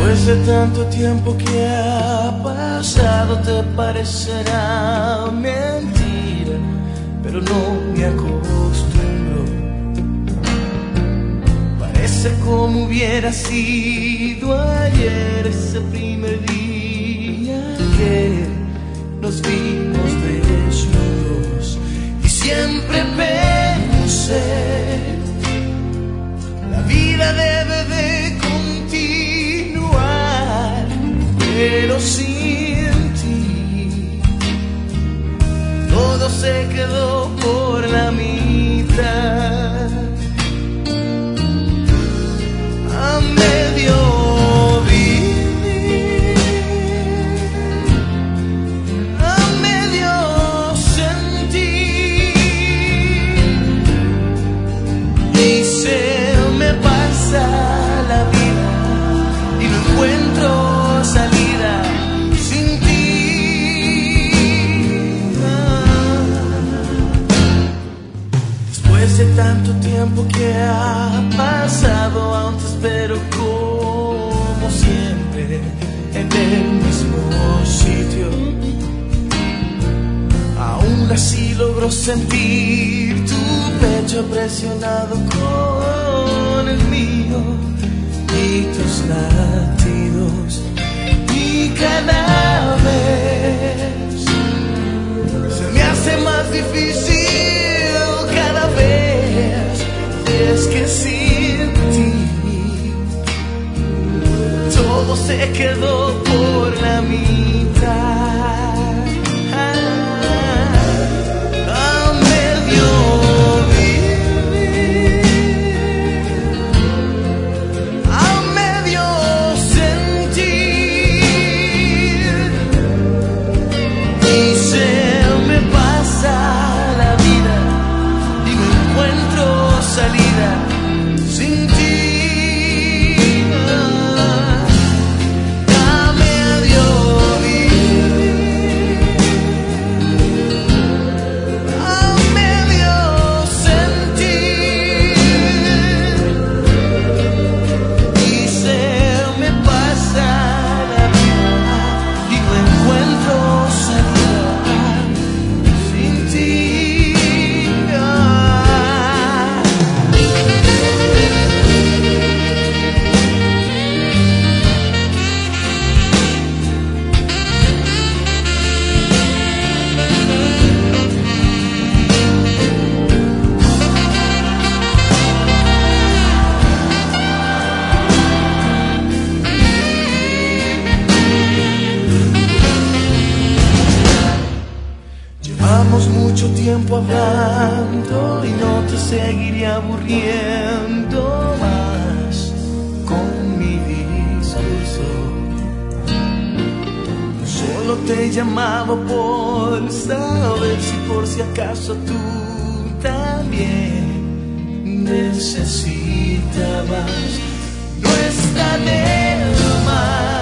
Después de tanto tiempo que ha pasado te parecerá mentira, pero no me acostumbro. Parece como hubiera sido ayer ese primer día que nos vimos desnudos. Y siempre pensé, la vida debe de continuar, pero sin ti todo se quedó por la mitad. A medio vivir, a medio sentir, y se me pasa la vida y no encuentro salida sin ti. Después de tanto tiempo que ha pasado, aún te espero como siempre en el mismo sitio. Aún así logro sentir tu pecho presionado con el mío y tus latidos, y cada vez se me hace más difícil cada vez. Es que sin ti todo se quedó por la mitad. A medio vivir, a medio sentir, y se me pasa la vida y no encuentro salida sin ti. A medio vivir, a medio sentir, y se me pasa la vida y no encuentro salida sin ti. Llevamos mucho tiempo hablando y no te seguiré aburriendo más con mi discurso. Solo te llamaba por saber si por si acaso tú también necesitabas. No está de más